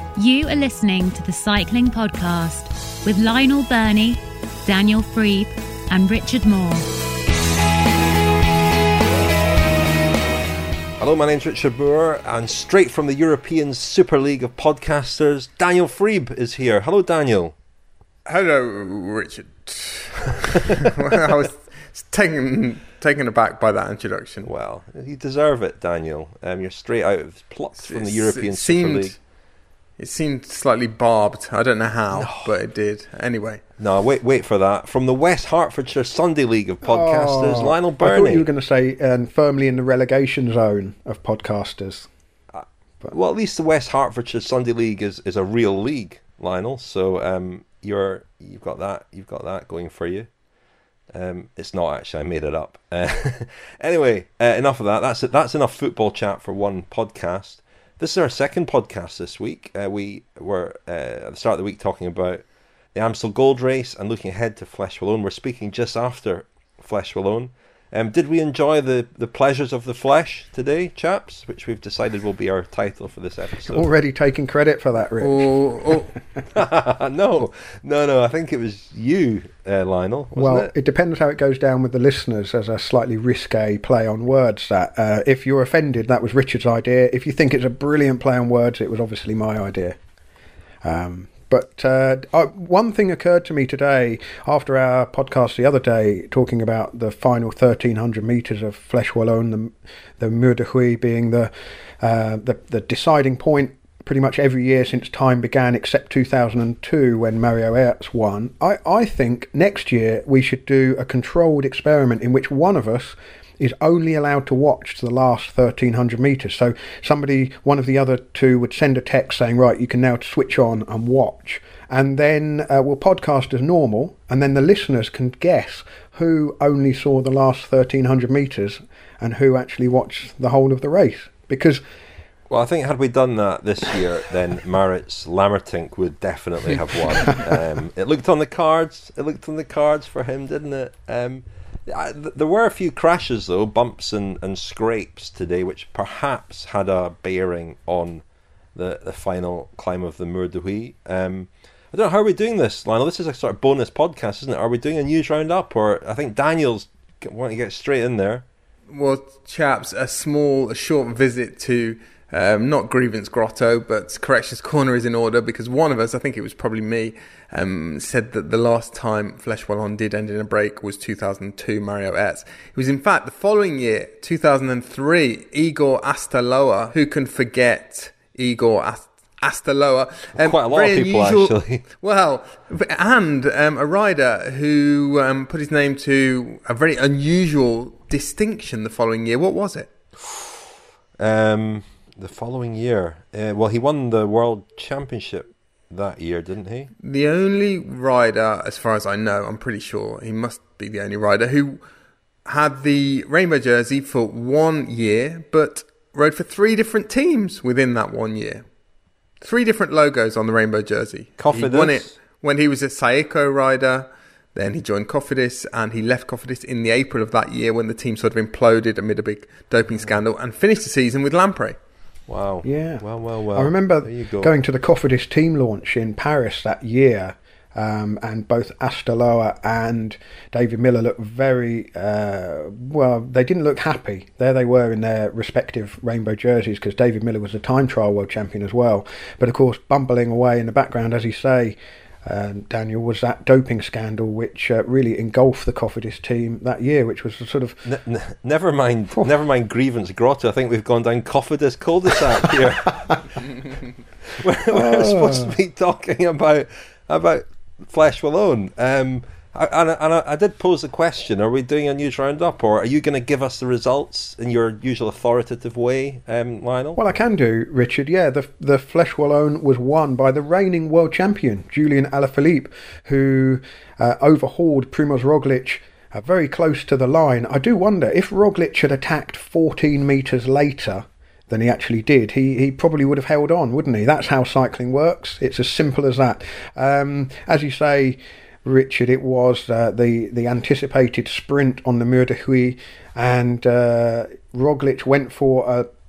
You are listening to the Cycling Podcast with Lionel Birnie, Daniel Friebe and Richard Moore. Hello, my name's Richard Moore, and straight from the European Super League of Podcasters, Daniel Friebe is here. Hello, Daniel. Hello, Richard. I was taken aback by that introduction. Well, you deserve it, Daniel. You're straight out of plucked from the European Super League. It seemed slightly barbed. I don't know how, but it did. Anyway. No, wait for that. From the West Hertfordshire Sunday League of Podcasters, Lionel Birnie. I thought you were going to say firmly in the relegation zone of podcasters. Well, at least the West Hertfordshire Sunday League is a real league, Lionel. So you've got that going for you. It's not actually. I made it up. Anyway, enough of that. That's enough football chat for one podcast. This is our second podcast this week. We were at the start of the week talking about the Amstel Gold Race and looking ahead to Flèche Wallonne. We're speaking just after Flèche Wallonne. Did we enjoy the pleasures of the flesh today, chaps? Which we've decided will be our title for this episode. Already taking credit for that, Rich. No. I think it was you, Lionel, wasn't it? It depends how it goes down with the listeners as a slightly risque play on words. That if you're offended, that was Richard's idea. If you think it's a brilliant play on words, it was obviously my idea. But one thing occurred to me today after our podcast the other day, talking about the final 1,300 metres of Flèche Wallonne, the Mur de Huy being the deciding point pretty much every year since time began, except 2002 when Mario Herz won. I think next year we should do a controlled experiment in which one of us is only allowed to watch the last 1,300 metres. So one of the other two would send a text saying, right, you can now switch on and watch. And then we'll podcast as normal, and then the listeners can guess who only saw the last 1,300 metres and who actually watched the whole of the race. Because... Well, I think had we done that this year, then Maurits Lammertink would definitely have won. It looked on the cards. It looked on the cards for him, didn't it? There were a few crashes, though, bumps and scrapes today, which perhaps had a bearing on the final climb of the Mur de Huy. I don't know, how are we doing this, Lionel? This is a sort of bonus podcast, isn't it? Are we doing a news roundup? Or I think Daniel's wanting to get straight in there. Well, chaps, a short visit to... not Grievance Grotto, but Corrections Corner is in order, because one of us, I think it was probably me, said that the last time Flèche Wallonne did end in a break was 2002, Mario Herz. It was in fact the following year, 2003, Igor Astaloa. Who can forget Igor Astaloa? Quite a lot of people, actually. Well, and a rider who put his name to a very unusual distinction the following year. What was it? The following year, he won the World Championship that year, didn't he? The only rider, as far as I know, I'm pretty sure he must be the only rider who had the rainbow jersey for 1 year, but rode for 3 different teams within that 1 year. 3 different logos on the rainbow jersey. Cofidis. He won it when he was a Saeco rider. Then he joined Cofidis, and he left Cofidis in the April of that year when the team sort of imploded amid a big doping scandal, and finished the season with Lampre. Wow. Yeah. Well. I remember going to the Cofidis team launch in Paris that year, and both Astaloa and David Miller looked very, they didn't look happy. There they were in their respective rainbow jerseys, because David Miller was a time trial world champion as well. But of course, bumbling away in the background, as you say, Daniel, was that doping scandal which really engulfed the Cofidis team that year, which was a sort of... Never mind Grievance Grotto. I think we've gone down Cofidis cul-de-sac here. we're supposed to be talking about Flèche Wallonne. I did pose the question, are we doing a news roundup, or are you going to give us the results in your usual authoritative way, Lionel? Well, I can do, Richard. Yeah, the Flèche Wallonne was won by the reigning world champion, Julian Alaphilippe, who overhauled Primož Roglic very close to the line. I do wonder, if Roglic had attacked 14 metres later than he actually did, he probably would have held on, wouldn't he? That's how cycling works. It's as simple as that. As you say, Richard, it was the anticipated sprint on the Mur de Huy, and Roglic went for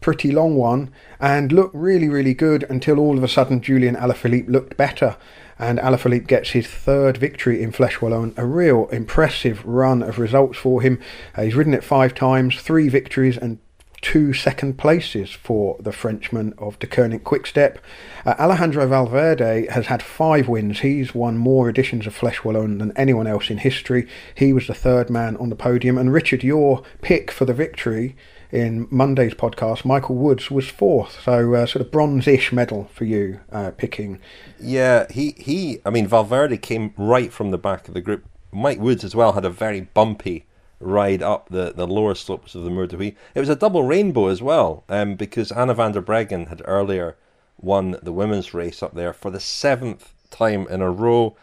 pretty long one and looked really, really good until all of a sudden Julian Alaphilippe looked better. And Alaphilippe gets his third victory in Flèche Wallonne, a real impressive run of results for him. He's ridden it 5 times, 3 victories and 2 second places for the Frenchman of De Koning Quickstep. Alejandro Valverde has had 5 wins. He's won more editions of Flèche Wallonne than anyone else in history. He was the 3rd man on the podium. And Richard, your pick for the victory in Monday's podcast, Michael Woods, was 4th. So sort of bronze-ish medal for you picking. Yeah, I mean, Valverde came right from the back of the group. Mike Woods as well had a very bumpy ride up the lower slopes of the Mur de Huy. It was a double rainbow as well, because Anna van der Breggen had earlier won the women's race up there for the 7th time in a row.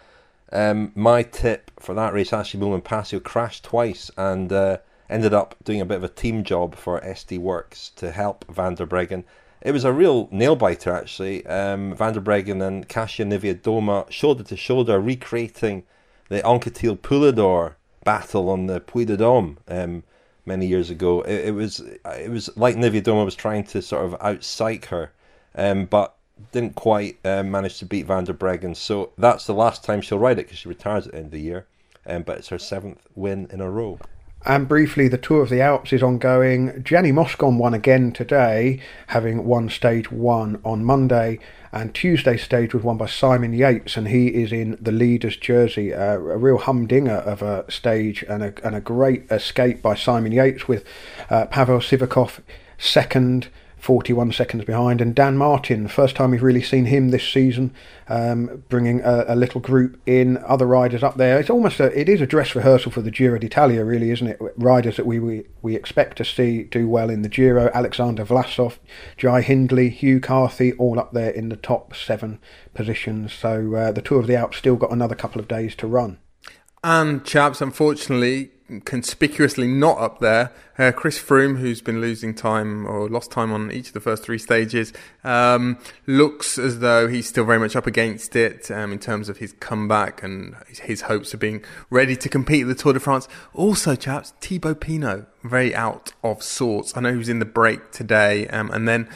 My tip for that race, actually, Moulin Pasio crashed twice and ended up doing a bit of a team job for SD Worx to help van der Breggen. It was a real nail-biter, actually. Van der Breggen and Kasia Niewiadoma shoulder to shoulder, recreating the Anquetil Poulador battle on the Puy de Dôme many years ago. It was like Niewiadoma was trying to sort of out-psych her, but didn't quite manage to beat van der Breggen. So that's the last time she'll ride it, because she retires at the end of the year. But it's her 7th win in a row. And briefly, the Tour of the Alps is ongoing. Gianni Moscon won again today, having won stage 1 on Monday, and Tuesday's stage was won by Simon Yates, and he is in the leader's jersey. A real humdinger of a stage and a great escape by Simon Yates, with Pavel Sivakov second, 41 seconds behind, and Dan Martin, first time we've really seen him this season, bringing a little group in, other riders up there. It's almost it is a dress rehearsal for the Giro d'Italia, really, isn't it? Riders that we expect to see do well in the Giro. Alexander Vlasov, Jai Hindley, Hugh Carthy, all up there in the top 7 positions. So the Tour of the Alps still got another couple of days to run. And chaps, unfortunately, conspicuously not up there, Chris Froome, who's been losing time or lost time on each of the first 3 stages, looks as though he's still very much up against it in terms of his comeback and his hopes of being ready to compete at the Tour de France. Also, chaps, Thibaut Pinot, very out of sorts. I know he was in the break today, and then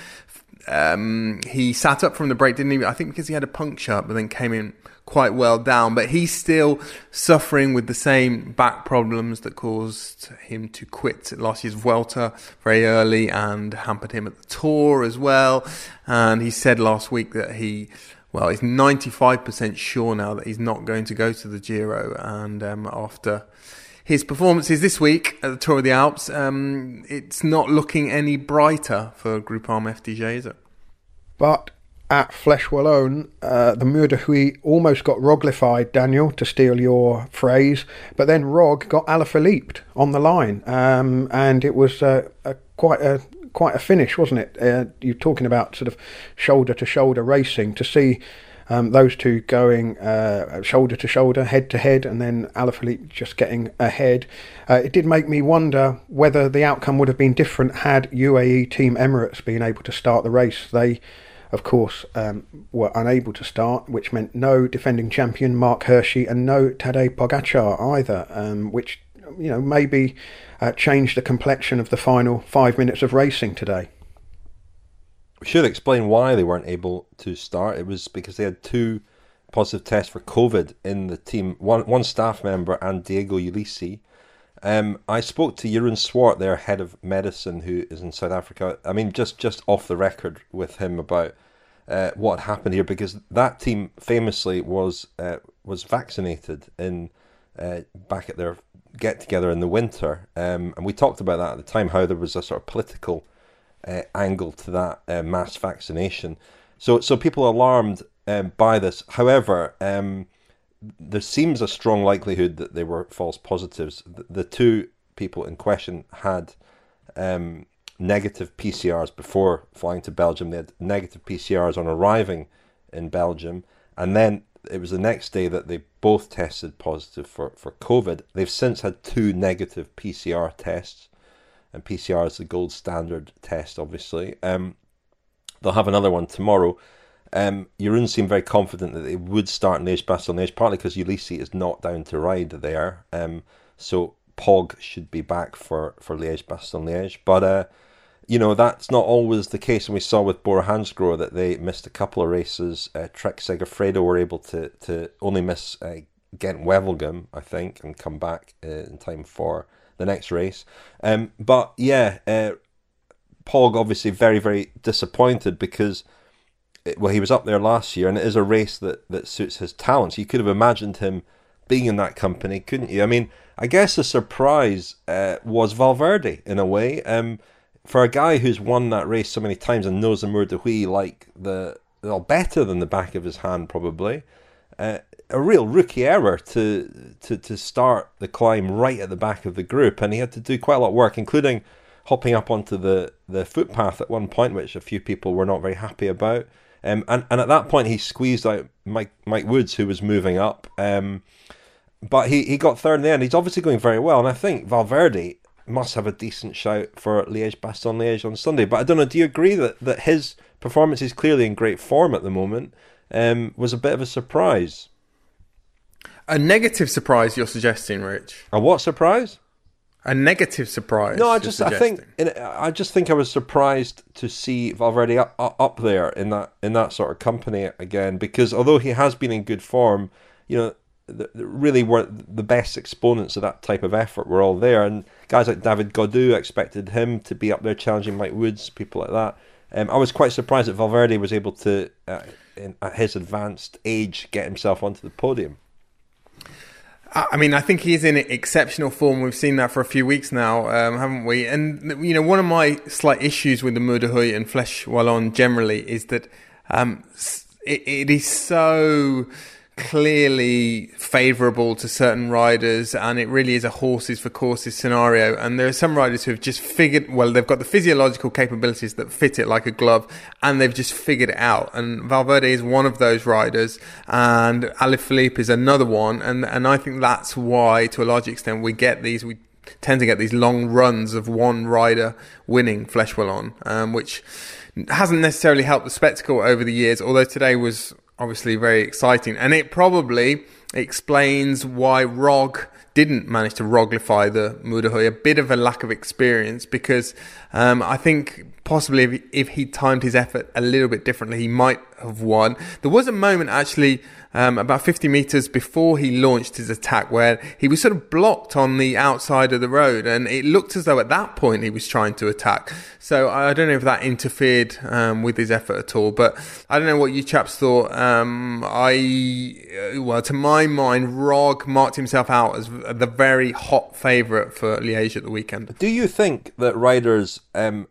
he sat up from the break, didn't he? I think because he had a puncture, but then came in quite well down. But he's still suffering with the same back problems that caused him to quit last year's Vuelta very early and hampered him at the Tour as well. And he said last week that he's 95% sure now that he's not going to go to the Giro. And after his performances this week at the Tour of the Alps, it's not looking any brighter for Groupama FDJ, is it? But at Flèche Wallonne, the Mur de Huy almost got Roglified, Daniel, to steal your phrase, but then Rog got Alaphilippe on the line, and it was quite a finish, wasn't it? You're talking about sort of shoulder-to-shoulder racing, to see those two going shoulder to shoulder, head to head, and then Alaphilippe just getting ahead. It did make me wonder whether the outcome would have been different had UAE Team Emirates been able to start the race. They, of course, were unable to start, which meant no defending champion Mark Hirschi and no Tadej Pogačar either, which maybe changed the complexion of the final 5 minutes of racing today. We should explain why they weren't able to start. It was because they had 2 positive tests for COVID in the team, one staff member and Diego Ulissi. I spoke to Jeroen Swart, their head of medicine, who is in South Africa. I mean, just off the record with him about what happened here, because that team famously was vaccinated in back at their get-together in the winter. And we talked about that at the time, how there was a sort of political angle to that mass vaccination. So people are alarmed by this. However, there seems a strong likelihood that they were false positives. The 2 people in question had negative PCRs before flying to Belgium. They had negative PCRs on arriving in Belgium, and then it was the next day that they both tested positive for COVID. They've since had 2 negative PCR tests, and PCR is the gold standard test, obviously. They'll have another one tomorrow. Jeroen seemed very confident that they would start Liège-Bastogne-Liège, partly because Ulissi is not down to ride there. So Pog should be back for Liège-Bastogne-Liège. But that's not always the case. And we saw with Bora Hansgrohe that they missed a couple of races. Trek Segafredo were able to only miss Gent Wevelgem, I think, and come back in time for the next race. But yeah, Pog obviously very, very disappointed because, he was up there last year, and it is a race that suits his talents. You could have imagined him being in that company, couldn't you? I mean, I guess the surprise was Valverde in a way. For a guy who's won that race so many times and knows the Mur de Huy like better than the back of his hand, probably. A real rookie error to start the climb right at the back of the group, and he had to do quite a lot of work, including hopping up onto the footpath at one point, which a few people were not very happy about. And at that point, he squeezed out Mike Woods, who was moving up. But he got third in the end. He's obviously going very well, and I think Valverde must have a decent shout for Liège-Bastogne-Liège on Sunday. But I don't know, do you agree that his performance is clearly in great form at the moment, was a bit of a surprise? A negative surprise you're suggesting, Rich? A what surprise? A negative surprise. No, I just think I was surprised to see Valverde up there in that sort of company again, because although he has been in good form, really were the best exponents of that type of effort were all there, and guys like David Gaudu, expected him to be up there challenging Mike Woods, people like that. I was quite surprised that Valverde was able to, at his advanced age, get himself onto the podium. I mean, I think he's in exceptional form. We've seen that for a few weeks now, haven't we? And, one of my slight issues with the Mur de Huy and Flèche Wallonne generally is that it is so clearly favourable to certain riders, and it really is a horses for courses scenario. And there are some riders who have just figured, they've got the physiological capabilities that fit it like a glove, and they've just figured it out. And Valverde is one of those riders, and Alaphilippe is another one. And I think that's why, to a large extent, we tend to get these long runs of one rider winning Flèche Wallonne, which hasn't necessarily helped the spectacle over the years, although today was obviously very exciting, and it probably explains why Rog didn't manage to roglify the Mur de Huy. A bit of a lack of experience, because I think possibly if he timed his effort a little bit differently, he might have won. There was a moment actually about 50 metres before he launched his attack where he was sort of blocked on the outside of the road, and it looked as though at that point he was trying to attack. So I don't know if that interfered with his effort at all, but I don't know what you chaps thought. To my mind, Rog marked himself out as the very hot favourite for Liège at the weekend. Do you think that riders that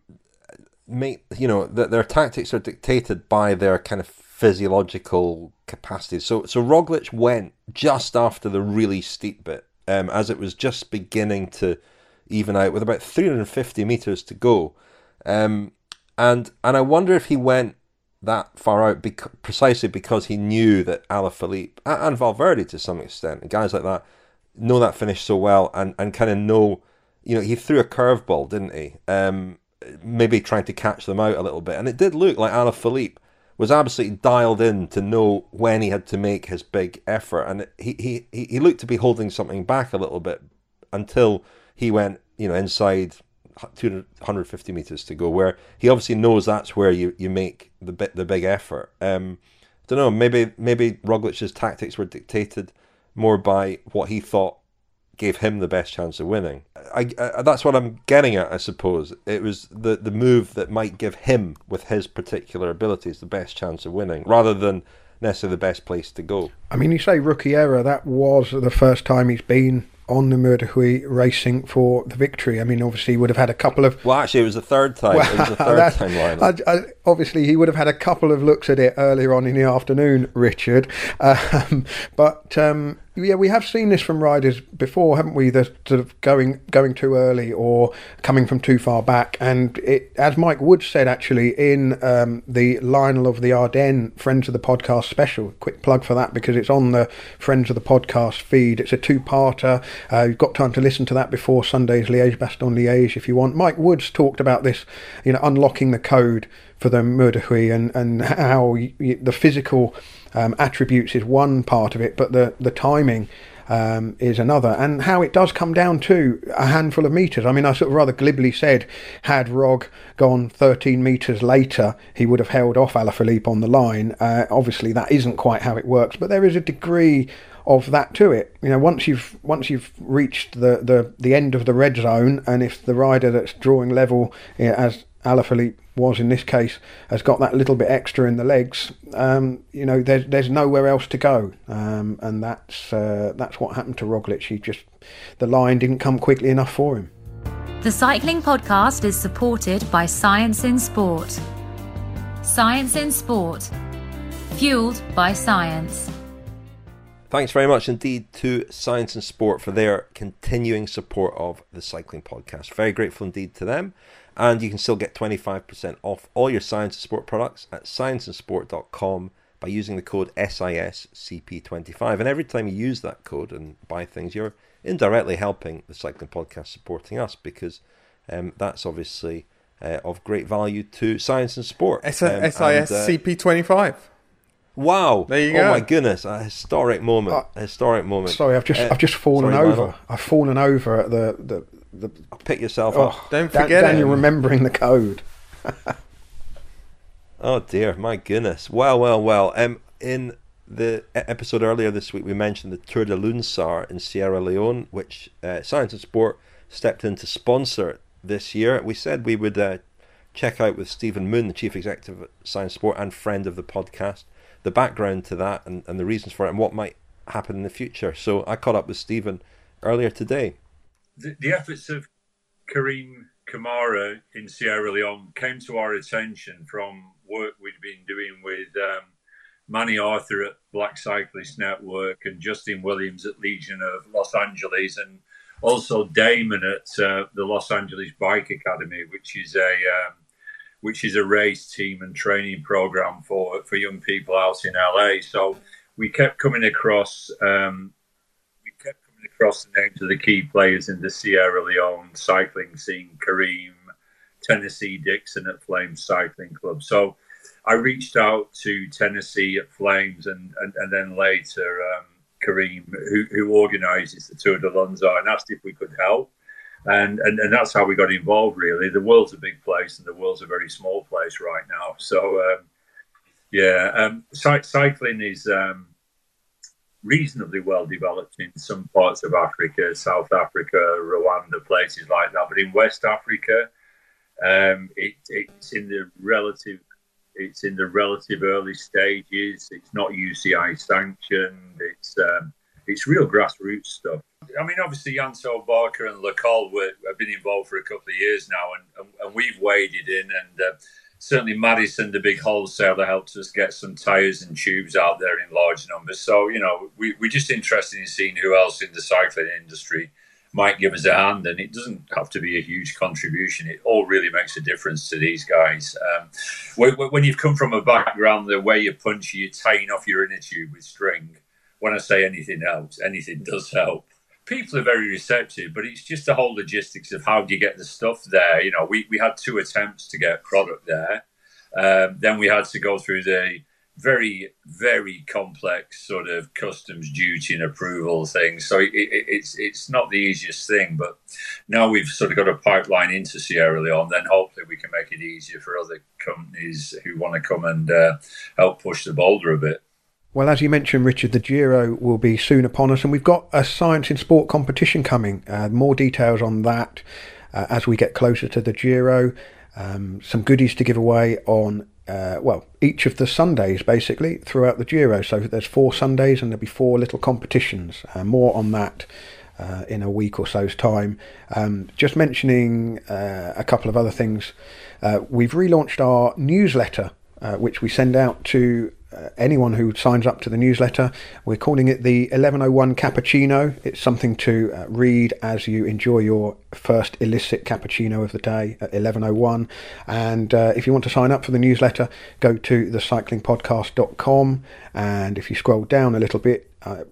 their tactics are dictated by their kind of physiological capacities? So Roglic went just after the really steep bit, as it was just beginning to even out with about 350 metres to go, and I wonder if he went that far out precisely because he knew that Alaphilippe and Valverde to some extent, and guys like that, know that finish so well, and kind of know, he threw a curveball, didn't he? Maybe trying to catch them out a little bit, and it did look like Alaphilippe was absolutely dialed in to know when he had to make his big effort, and he looked to be holding something back a little bit until he went inside 250 metres to go, where he obviously knows that's where you make the big effort. Don't know, maybe Roglic's tactics were dictated more by what he thought gave him the best chance of winning. That's what I'm getting at, I suppose. It was the move that might give him, with his particular abilities, the best chance of winning, rather than necessarily the best place to go. I mean, you say rookie error, that was the first time he's been on the Mur de Huy racing for the victory. I mean, obviously he would have had a couple of... Well, actually, it was the third time. It was the third time lineup. Obviously, he would have had a couple of looks at it earlier on in the afternoon, Richard. Yeah, we have seen this from riders before, haven't we? The sort of going too early or coming from too far back. And it, as Mike Wood said, actually, in the Lionel of the Ardennes Friends of the Podcast special, quick plug for that because it's on the Friends of the Podcast feed. It's a two-parter. You've got time to listen to that before Sunday's Liège-Bastogne-Liège if you want. Mike Woods talked about this, unlocking the code for the Mur de Huy and how the physical attributes is one part of it, but the timing is another, and how it does come down to a handful of metres. I mean, I sort of rather glibly said, had Rog gone 13 metres later, he would have held off Alaphilippe on the line. Obviously, that isn't quite how it works, but there is a degree of that to it. You know, once you've reached the end of the red zone, and if the rider that's drawing level, as Alaphilippe was in this case, has got that little bit extra in the legs, you know, there's nowhere else to go, and that's what happened to Roglic. The line didn't come quickly enough for him. The Cycling Podcast is supported by Science in Sport. Science in Sport, fueled by science. Thanks very much indeed to Science and Sport for their continuing support of the Cycling Podcast. Very grateful indeed to them. And you can still get 25% off all your Science and Sport products at scienceandsport.com by using the code SISCP25. And every time you use that code and buy things, you're indirectly helping the Cycling Podcast, supporting us, because that's obviously of great value to Science and Sport. SISCP25. Wow! There you go. Oh my goodness! A historic moment. Sorry, I've just fallen over. Lionel. I've fallen over at the. Pick yourself up. Don't forget Daniel remembering the code. Oh dear, my goodness. Well. In the episode earlier this week, we mentioned the Tour de Lunsar in Sierra Leone, which Science and Sport stepped in to sponsor this year. We said we would check out with Stephen Moon, the Chief Executive at Science Sport and friend of the podcast, the background to that and the reasons for it and what might happen in the future. So I caught up with Stephen earlier today. The efforts of Karim Kamara in Sierra Leone came to our attention from work we'd been doing with Manny Arthur at Black Cyclist Network and Justin Williams at Legion of Los Angeles, and also Damon at the Los Angeles Bike Academy, which is a race team and training program for young people out in LA. So we kept coming across the names of the key players in the Sierra Leone cycling scene: Karim, Tennessee Dixon at Flames Cycling Club. So I reached out to Tennessee at Flames and then later Karim, who organises the Tour de Lunsar, and asked if we could help. And that's how we got involved, really. The world's a big place and the world's a very small place right now. So, cycling is reasonably well developed in some parts of Africa, South Africa, Rwanda, places like that. But in West Africa, it's in the relative early stages. It's not UCI sanctioned. It's real grassroots stuff. I mean, obviously, Janso Barker and Lecol have been involved for a couple of years now, and we've waded in, and certainly Madison, the big wholesaler, helped us get some tyres and tubes out there in large numbers. So, you know, we're just interested in seeing who else in the cycling industry might give us a hand, and it doesn't have to be a huge contribution. It all really makes a difference to these guys. When you've come from a background the way you punch, you're tying off your inner tube with string. When I say anything helps, anything does help. People are very receptive, but it's just the whole logistics of how do you get the stuff there. You know, we had 2 attempts to get product there. Then we had to go through the very, very complex sort of customs duty and approval thing. So it's not the easiest thing, but now we've sort of got a pipeline into Sierra Leone, then hopefully we can make it easier for other companies who want to come and help push the boulder a bit. Well, as you mentioned, Richard, the Giro will be soon upon us, and we've got a Science in Sport competition coming. More details on that as we get closer to the Giro. Some goodies to give away on, each of the Sundays, basically, throughout the Giro. So there's 4 Sundays, and there'll be 4 little competitions. More on that in a week or so's time. Just mentioning a couple of other things. We've relaunched our newsletter, which we send out to anyone who signs up to the newsletter. We're calling it the 1101 Cappuccino. It's something to read as you enjoy your first illicit cappuccino of the day at 1101. And if you want to sign up for the newsletter, go to thecyclingpodcast.com, and if you scroll down a little bit,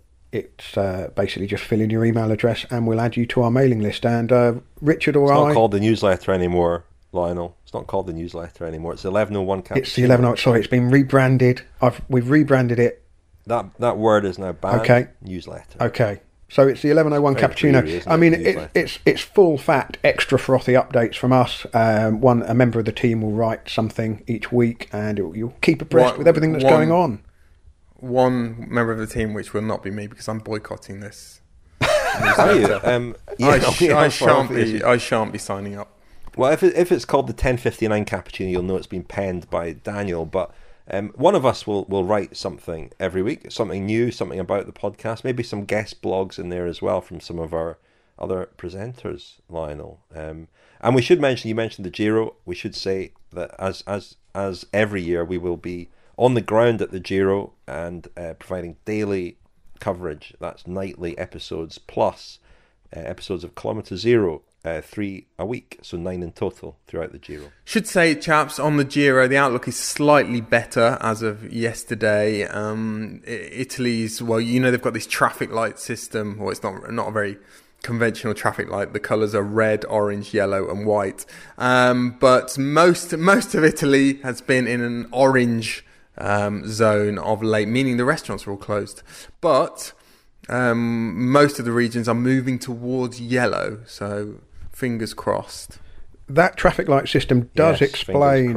it's basically just fill in your email address and we'll add you to our mailing list. And Richard or It's not called the newsletter anymore, Lionel. It's not called the newsletter anymore. It's the 1101 Cappuccino. It's the 1101. Sorry, it's been rebranded. We've rebranded it. That word is now banned. Okay. Newsletter. Okay. So it's the 1101 Very cappuccino. creamy, isn't I mean, it? it's full fat, extra frothy updates from us. A member of the team will write something each week, and you'll keep abreast with everything that's going on. One member of the team, which will not be me, because I'm boycotting this. Are you? I shan't be signing up. Well, if it's called the 1059 cappuccino, you'll know it's been penned by Daniel. But one of us will write something every week, something new, something about the podcast, maybe some guest blogs in there as well from some of our other presenters, Lionel. And we should mention, you mentioned the Giro. We should say that as every year, we will be on the ground at the Giro and providing daily coverage. That's nightly episodes plus episodes of Kilometre Zero, 3 a week, so 9 in total throughout the Giro. Should say, chaps, on the Giro, the outlook is slightly better as of yesterday. Italy's, well, they've got this traffic light system. Well, it's not a very conventional traffic light. The colours are red, orange, yellow and white. But most of Italy has been in an orange zone of late, meaning the restaurants are all closed. But most of the regions are moving towards yellow, so fingers crossed. That traffic light system does explain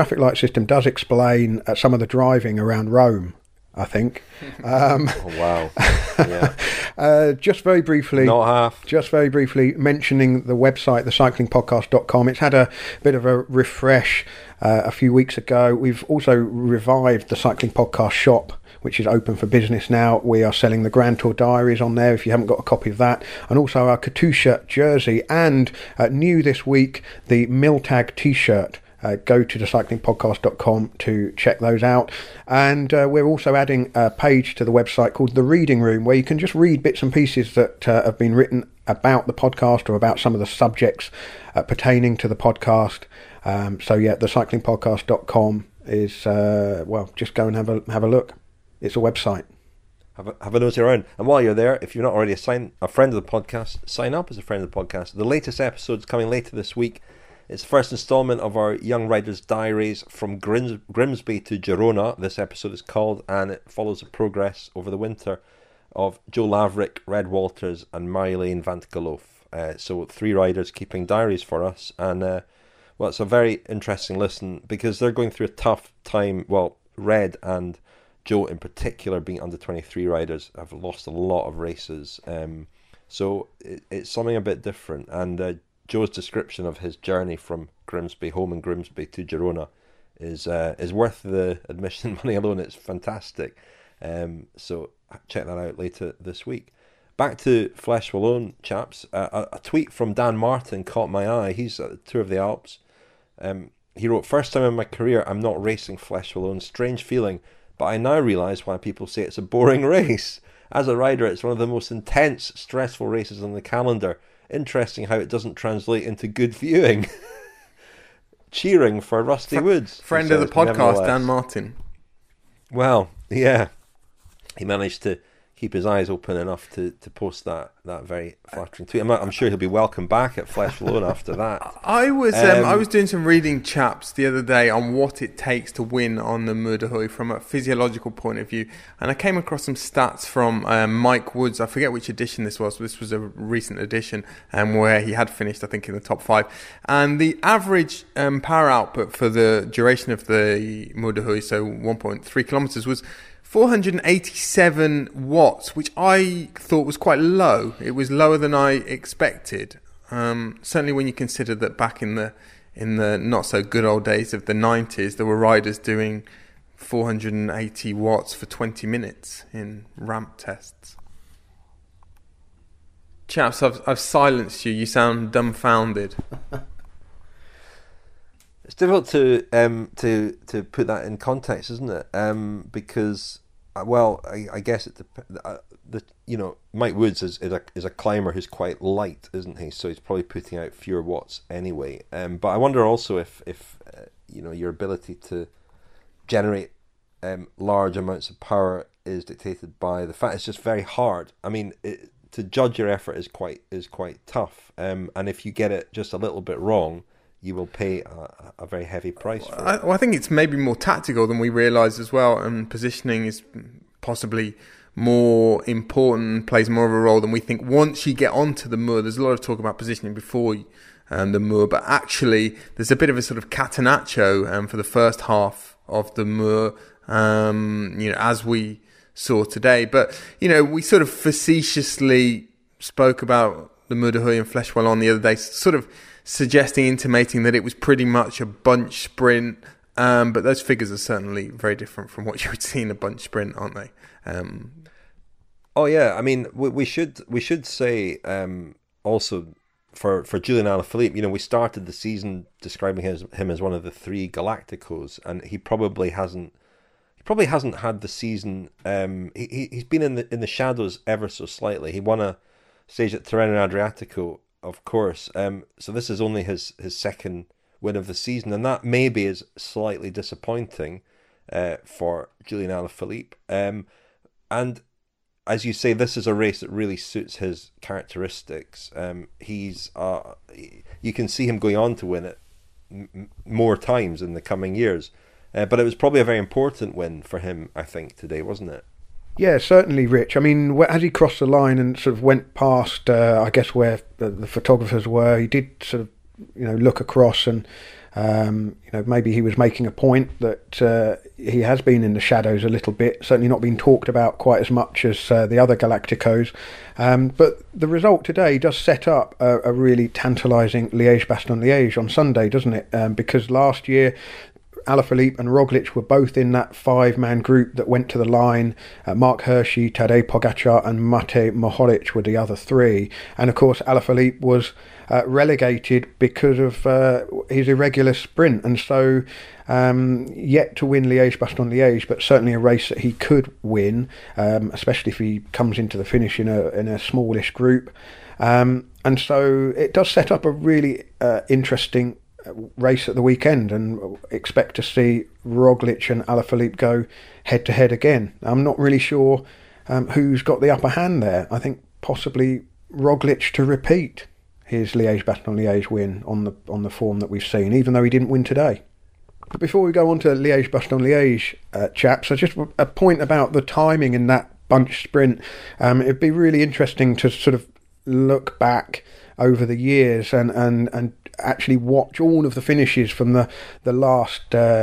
some of the driving around Rome, I think. Oh, wow. Yeah. Just very briefly, mentioning the website, thecyclingpodcast.com. It's had a bit of a refresh a few weeks ago. We've also revived the Cycling Podcast shop, which is open for business now. We are selling the Grand Tour diaries on there if you haven't got a copy of that, and also our Katusha jersey, and new this week, the Miltag t-shirt. Go to thecyclingpodcast.com to check those out. And we're also adding a page to the website called The Reading Room, where you can just read bits and pieces that have been written about the podcast or about some of the subjects pertaining to the podcast. Thecyclingpodcast.com is, just go and have a look. It's a website. Have a nosy around. And while you're there, if you're not already a friend of the podcast, sign up as a friend of the podcast. The latest episode's coming later this week. It's the first instalment of our Young Riders Diaries from Grimsby to Girona. This episode is called, and it follows the progress over the winter of Joe Laverick, Red Walters and Marilene van 't Geloof. So 3 riders keeping diaries for us. And, it's a very interesting listen because they're going through a tough time. Well, Red and Joe in particular, being under 23 riders, have lost a lot of races. So it's something a bit different. And Joe's description of his journey from home in Grimsby to Girona is worth the admission money alone. It's fantastic. So check that out later this week. Back to Flèche Wallonne, chaps. A tweet from Dan Martin caught my eye. He's at the Tour of the Alps. He wrote, "First time in my career I'm not racing Flèche Wallonne. Strange feeling, but I now realise why people say it's a boring race. As a rider, it's one of the most intense, stressful races on the calendar. Interesting how it doesn't translate into good viewing." Cheering for Rusty Woods. Friend of the podcast, Dan Martin. Well, yeah. He managed to keep his eyes open enough to post that very flattering tweet. I'm sure he'll be welcome back at Flèche Wallonne after that. I was doing some reading, chaps, the other day on what it takes to win on the Mur de Huy from a physiological point of view, and I came across some stats from Mike Woods. I forget which edition this was. This was a recent edition, where he had finished, I think, in the top 5. And the average power output for the duration of the Mur de Huy, so 1.3 kilometers, was 487 watts, which I thought was quite low. It was lower than I expected. Certainly when you consider that back in the not so good old days of the 90s, there were riders doing 480 watts for 20 minutes in ramp tests. Chaps, I've silenced you. You sound dumbfounded. It's difficult to put that in context, isn't it? Because, I guess Mike Woods is a climber who's quite light, isn't he? So he's probably putting out fewer watts anyway. But I wonder also if your ability to generate large amounts of power is dictated by the fact it's just very hard. I mean, to judge your effort is quite tough. And if you get it just a little bit wrong, you will pay a very heavy price for it. I think it's maybe more tactical than we realise as well, and positioning is possibly more important, plays more of a role than we think. Once you get onto the Moor, there's a lot of talk about positioning before the Moor, but actually there's a bit of a sort of catenaccio for the first half of the Moor, as we saw today. But, we sort of facetiously spoke about the Moor de Huy and Flèche Wallonne the other day, sort of intimating that it was pretty much a bunch sprint. But those figures are certainly very different from what you would see in a bunch sprint, aren't they? Oh yeah, I mean, we should say also for Julian Alaphilippe, we started the season describing him as one of the three Galacticos, and he probably hasn't had the season. He's been in the shadows ever so slightly. He won a stage at Tirreno Adriatico, of course. So this is only his second win of the season, and that maybe is slightly disappointing for Julian Alaphilippe. And as you say, this is a race that really suits his characteristics. You can see him going on to win it more times in the coming years. But it was probably a very important win for him, I think, today, wasn't it? Yeah, certainly, Rich. I mean, as he crossed the line and sort of went past, I guess, where the photographers were, he did sort of, look across and, maybe he was making a point that he has been in the shadows a little bit, certainly not been talked about quite as much as the other Galacticos. But the result today does set up a really tantalising Liège-Bastogne-Liège on Sunday, doesn't it? Because last year, Alaphilippe and Roglic were both in that 5-man group that went to the line. Mark Hirschi, Tadej Pogacar and Matej Mohoric were the other three. And of course, Alaphilippe was relegated because of his irregular sprint. And so yet to win Liège-Bastogne-Liège, but certainly a race that he could win, especially if he comes into the finish in a smallish group. And so it does set up a really interesting race at the weekend, and expect to see Roglic and Alaphilippe go head to head again. I'm not really sure who's got the upper hand there. I think possibly Roglic to repeat his Liège-Bastogne-Liège win on the form that we've seen, even though he didn't win today. But before we go on to Liège-Bastogne-Liège, chaps, just a point about the timing in that bunch sprint. It'd be really interesting to sort of look back over the years and actually watch all of the finishes from the last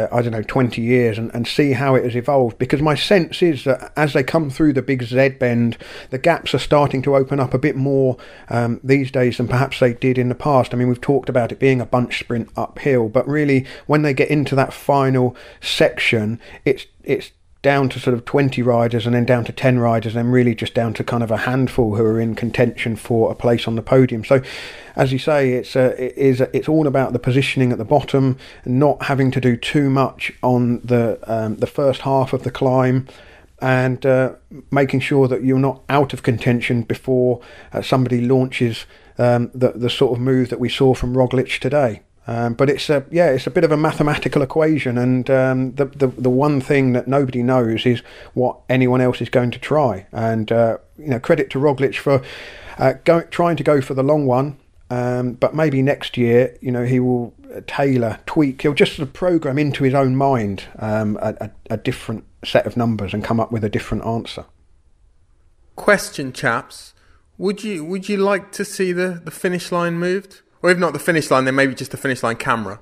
20 years and see how it has evolved, because my sense is that as they come through the big Z bend, the gaps are starting to open up a bit more these days than perhaps they did in the past. I mean, we've talked about it being a bunch sprint uphill, but really when they get into that final section, it's down to sort of 20 riders and then down to 10 riders and then really just down to kind of a handful who are in contention for a place on the podium. So as you say, it's all about the positioning at the bottom, not having to do too much on the first half of the climb, and making sure that you're not out of contention before somebody launches the sort of move that we saw from Roglic today. But it's a bit of a mathematical equation, and the one thing that nobody knows is what anyone else is going to try. And credit to Roglic for trying to go for the long one, but maybe next year, he will tweak. He'll just sort of program into his own mind a different set of numbers and come up with a different answer. Question, chaps: Would you like to see the finish line moved? Or if not the finish line, then maybe just the finish line camera.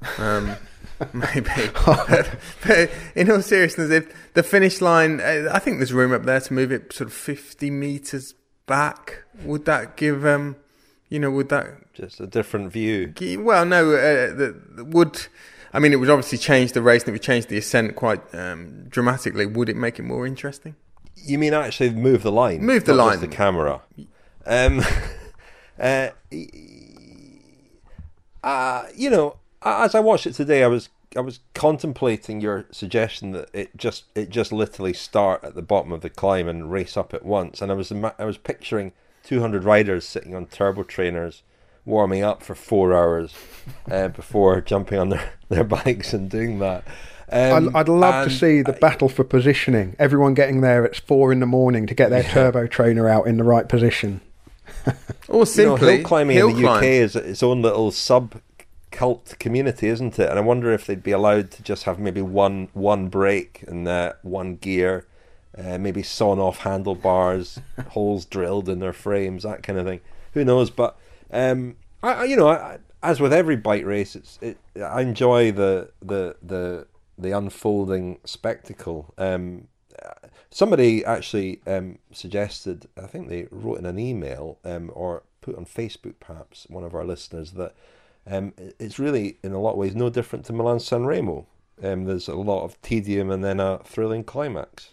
Maybe. But in all seriousness, if the finish line, I think there's room up there to move it sort of 50 metres back. Would that give, would that... Just a different view? Well, no, it would obviously change the race and it would change the ascent quite dramatically. Would it make it more interesting? You mean actually move the line? Move the line. Just the camera. As I watched it today, I was contemplating your suggestion that it just literally start at the bottom of the climb and race up at once, and I was picturing 200 riders sitting on turbo trainers, warming up for 4 hours before jumping on their bikes and doing that. I'd love to see the battle for positioning. Everyone getting there at 4 a.m. to get their turbo trainer out in the right position. Or simply, hill climbing in the UK is its own little sub-cult community, isn't it? And I wonder if they'd be allowed to just have maybe one brake and one gear, maybe sawn off handlebars, holes drilled in their frames, that kind of thing. Who knows? But as with every bike race, I enjoy the unfolding spectacle. Somebody actually suggested, I think they wrote in an email or put on Facebook, perhaps, one of our listeners, that it's really, in a lot of ways, no different to Milan-San Remo. There's a lot of tedium and then a thrilling climax.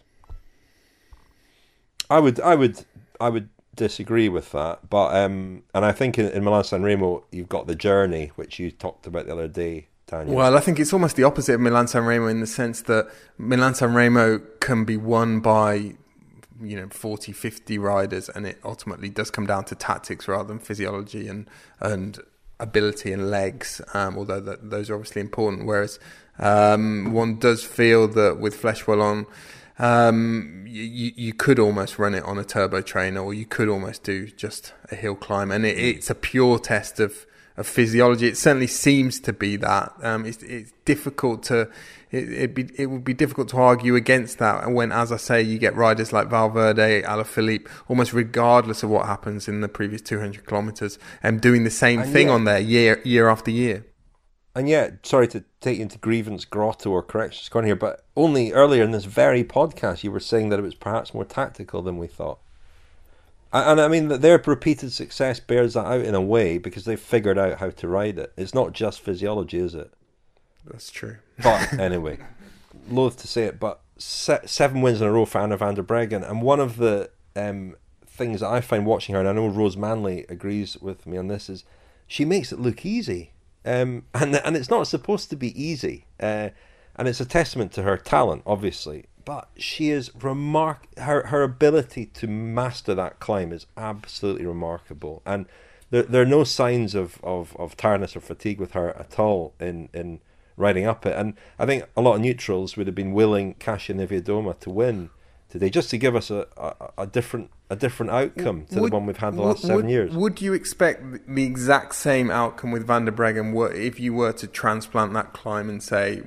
I would disagree with that, but and I think in Milan-San Remo you've got the journey, which you talked about the other day, Daniel. Well, I think it's almost the opposite of Milan-San Remo in the sense that Milan-San Remo can be won by 40, 50 riders, and it ultimately does come down to tactics rather than physiology and ability and legs, although those are obviously important. Whereas one does feel that with Flèche Wallonne, you could almost run it on a turbo trainer, or you could almost do just a hill climb, and it's a pure test of physiology. It certainly seems to be that. It's difficult to. It would be difficult to argue against that when, as I say, you get riders like Valverde, Alaphilippe, almost regardless of what happens in the previous 200 kilometres, and doing the same thing on there year after year. And yet, sorry to take you into Grievance Grotto or Corrections Corner here, but only earlier in this very podcast you were saying that it was perhaps more tactical than we thought. And I mean, their repeated success bears that out in a way, because they've figured out how to ride it. It's not just physiology, is it? That's true. But anyway, loath to say it, but 7 wins in a row for Anna van der Breggen. And one of the things that I find watching her, and I know Rose Manley agrees with me on this, is she makes it look easy. And it's not supposed to be easy. And it's a testament to her talent, obviously. But she is her ability to master that climb is absolutely remarkable. And there are no signs of tiredness or fatigue with her at all in riding up it. And I think a lot of neutrals would have been willing Kasia Niewiadoma to win today, just to give us a different outcome to the one we've had the last 7 years. Would you expect the exact same outcome with Van der Breggen if you were to transplant that climb and say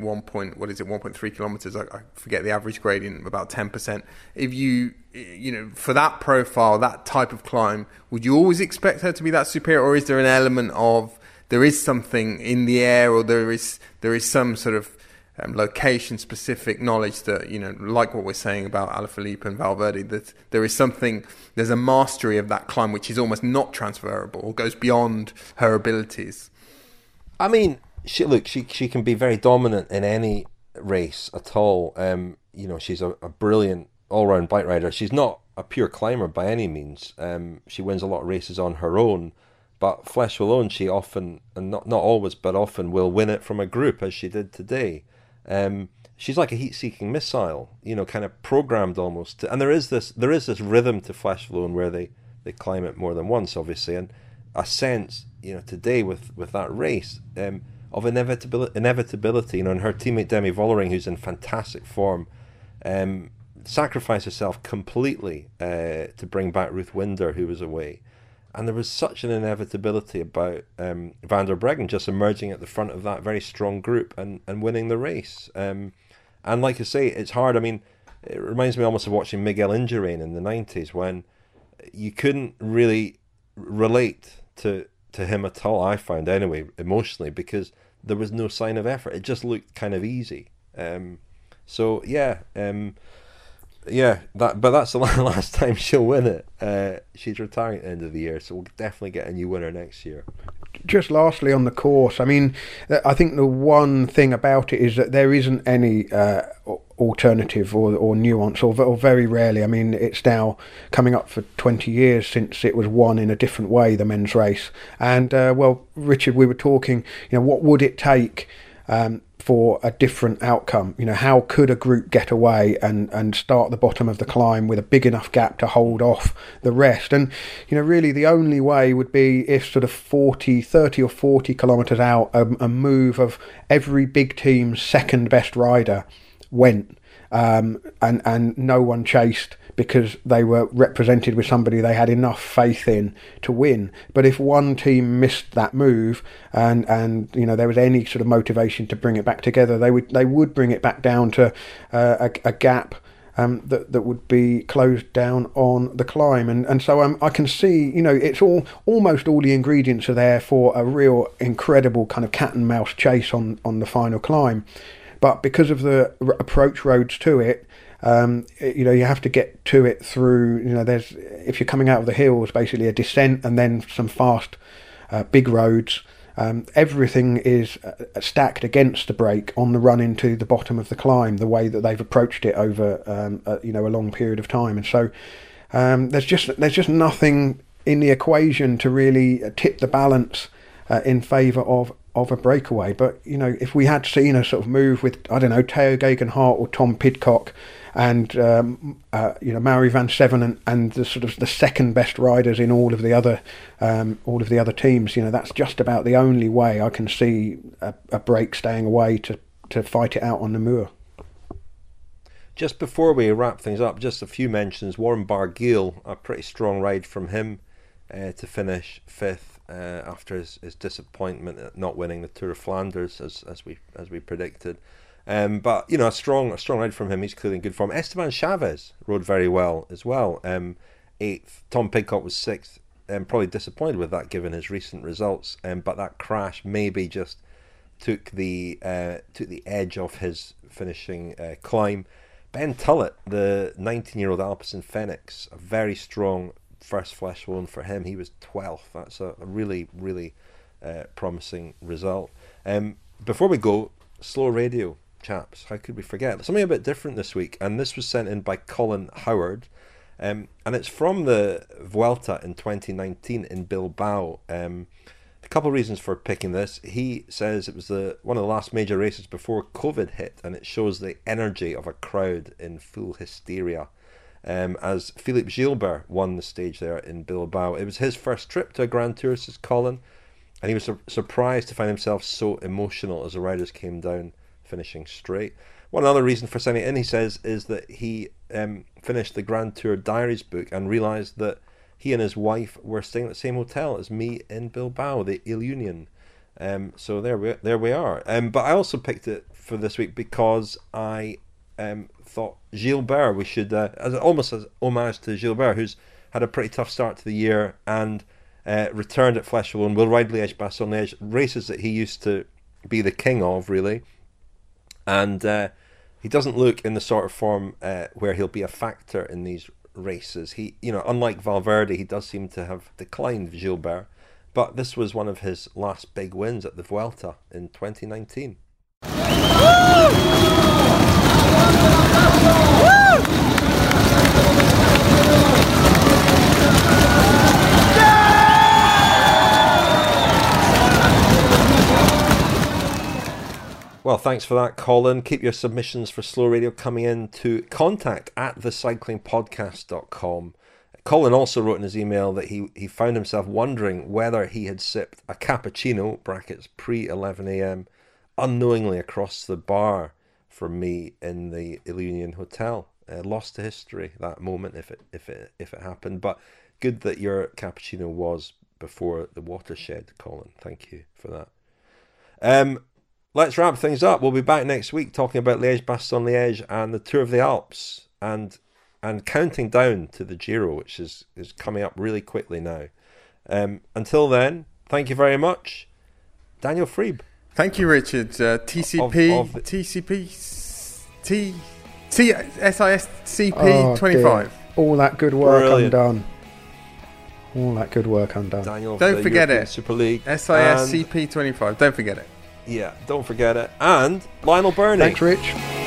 1.3 kilometres? I forget the average gradient, about 10%. If you for that profile, that type of climb, would you always expect her to be that superior, or is there an element of there is something in the air, or there is some sort of location-specific knowledge that, like what we're saying about Alaphilippe and Valverde, that there's a mastery of that climb which is almost not transferable or goes beyond her abilities? I mean, she can be very dominant in any race at all. She's a brilliant all-round bike rider. She's not a pure climber by any means. She wins a lot of races on her own, but Flèche Wallonne, she often, and not always, but often will win it from a group, as she did today. She's like a heat-seeking missile, kind of programmed almost. And there is this rhythm to Flèche Wallonne where they climb it more than once, obviously, and a sense, today with that race of inevitability. And her teammate Demi Vollering, who's in fantastic form, sacrificed herself completely to bring back Ruth Winder, who was away. And there was such an inevitability about Van der Breggen just emerging at the front of that very strong group and winning the race. And like I say, it's hard. I mean, it reminds me almost of watching Miguel Indurain in the 90s, when you couldn't really relate to him at all, I found anyway, emotionally, because there was no sign of effort. It just looked kind of easy. But that's the last time she'll win it. She's retiring at the end of the year, so we'll definitely get a new winner next year. Just lastly on the course, I mean, I think the one thing about it is that there isn't any alternative or nuance, or very rarely. I mean, it's now coming up for 20 years since it was won in a different way, the men's race. And, Richard, we were talking, what would it take for a different outcome? How could a group get away and start the bottom of the climb with a big enough gap to hold off the rest? And really the only way would be if sort of 30 or 40 kilometres out, a move of every big team's second best rider went, and no one chased, because they were represented with somebody they had enough faith in to win. But if one team missed that move and there was any sort of motivation to bring it back together, they would bring it back down to a gap that would be closed down on the climb, and so I can see, it's almost all the ingredients are there for a real incredible kind of cat and mouse chase on the final climb, but because of the approach roads to it, you have to get to it through, there's, if you're coming out of the hills, basically a descent and then some fast big roads. Everything is stacked against the break on the run into the bottom of the climb, the way that they've approached it over a long period of time, and so there's just nothing in the equation to really tip the balance in favour of a breakaway. But if we had seen a sort of move with, I don't know, Tao Geoghegan-Hart or Tom Pidcock and Mauri van Seven and the sort of the second best riders in all of the other teams, that's just about the only way I can see a break staying away to fight it out on the Moor. Just before we wrap things up, just a few mentions. Warren Barguil, a pretty strong ride from him to finish fifth after his disappointment at not winning the Tour of Flanders as we predicted. But a strong ride from him. He's clearly in good form. Esteban Chavez rode very well as well. 8th. Tom Pidcock was 6th. Probably disappointed with that given his recent results. But that crash maybe just took the edge off his finishing climb. Ben Tullett, the 19-year-old Alpecin Phoenix, a very strong first Flesh Wallon for him. He was 12th. That's a really, really promising result. Before we go, Slow Radio. Chaps, how could we forget? Something a bit different this week, and this was sent in by Colin Howard, and it's from the Vuelta in 2019 in Bilbao. A couple of reasons for picking this. He says it was one of the last major races before COVID hit, and it shows the energy of a crowd in full hysteria. As Philippe Gilbert won the stage there in Bilbao. It was his first trip to a Grand Tour, says Colin, and he was surprised to find himself so emotional as the riders came down, finishing straight. One other reason for sending it in, he says, is that he finished the Grand Tour Diaries book and realised that he and his wife were staying at the same hotel as me in Bilbao, the Il Union. So there we are. But I also picked it for this week because I thought Gilbert, we should, almost as homage to Gilbert, who's had a pretty tough start to the year and returned at Flesh Wallon, will ride Liège-Bastogne-Liège, races that he used to be the king of, really. And he doesn't look in the sort of form where he'll be a factor in these races. He, unlike Valverde, he does seem to have declined, Gilbert. But this was one of his last big wins at the Vuelta in 2019. Well, thanks for that, Colin. Keep your submissions for Slow Radio coming in to contact@thecyclingpodcast.com. Colin also wrote in his email that he found himself wondering whether he had sipped a cappuccino, brackets pre-11 a.m, unknowingly across the bar from me in the Il Union Hotel. Lost to history, that moment, if it happened. But good that your cappuccino was before the watershed, Colin. Thank you for that. Let's wrap things up. We'll be back next week talking about Liège-Bastogne-Liège and the Tour of the Alps and counting down to the Giro, which is coming up really quickly now. Until then, thank you very much. Daniel Friebe. Thank you, Richard. SISCP 25. Dear. All that good work Brilliant. undone. All that good work undone. Daniel, don't forget European it. Super League. SISCP 25. Don't forget it. Yeah, don't forget it. And Lionel Birnie. Thanks, Rich.